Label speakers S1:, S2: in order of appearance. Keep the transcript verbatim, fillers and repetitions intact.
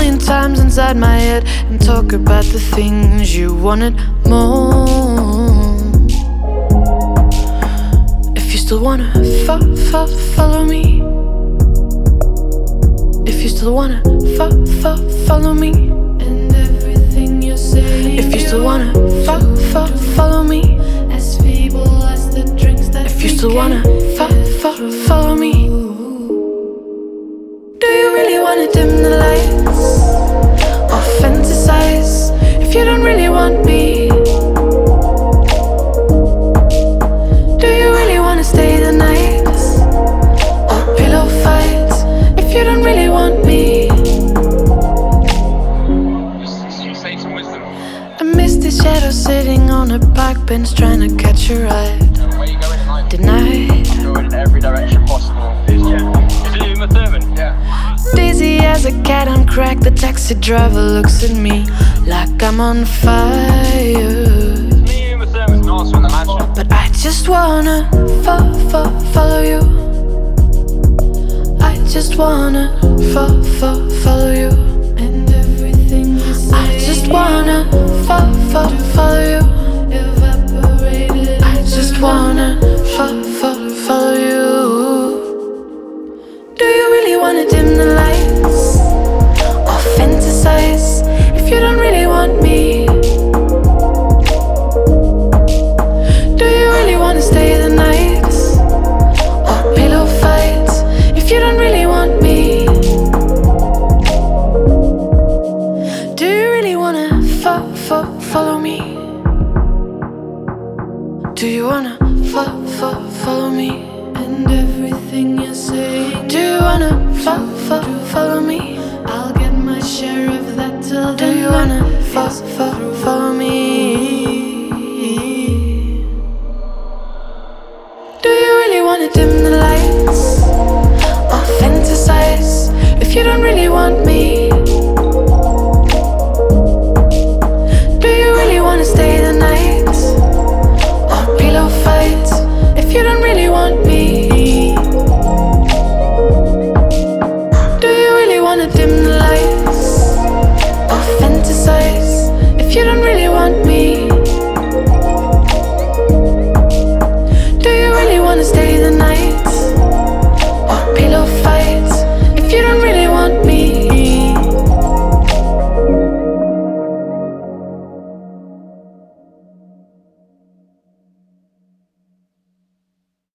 S1: million times inside my head and talk about the things you wanted more. If you still wanna fo fo follow me, if you still wanna fo fo follow me,
S2: and everything you're saying,
S1: if you still wanna fo fo follow me,
S2: as feeble as the drinks that
S1: if you
S2: we
S1: still wanna
S2: can't
S1: fo
S2: get
S1: fo
S2: through.
S1: follow me. Do you really wanna dim the lights or fantasize if you don't really want me? Do you really wanna stay the night or pillow fights if you don't really want me?
S3: Say some wisdom.
S1: I miss the shadow sitting on a park bench trying to catch a ride.
S3: Where you going tonight?
S1: Denied.
S3: Going in every direction possible. Is it Uma Thurman? Yeah.
S1: Dizzy as a cat on crack, the taxi driver looks at me like I'm on fire.
S3: Me, Uma Thurman, nice on the mansion.
S1: But I just wanna fo fo follow you. I just wanna fo fo follow you.
S2: And everything you're saying,
S1: I just wanna fo fo follow you.
S2: evaporated.
S1: I just wanna fo fo follow you. Do you really wanna dim the lights or fantasize if you don't really want me? Do you really wanna stay the night or pillow fights if you don't really want me? Do you really wanna fo fo follow me? Do you wanna fo fo follow me?
S2: And everything you're saying,
S1: Do you wanna fo fo follow me?
S2: I'll get my share of that till
S1: Do
S2: the
S1: you wanna
S2: night
S1: fo
S2: is
S1: fo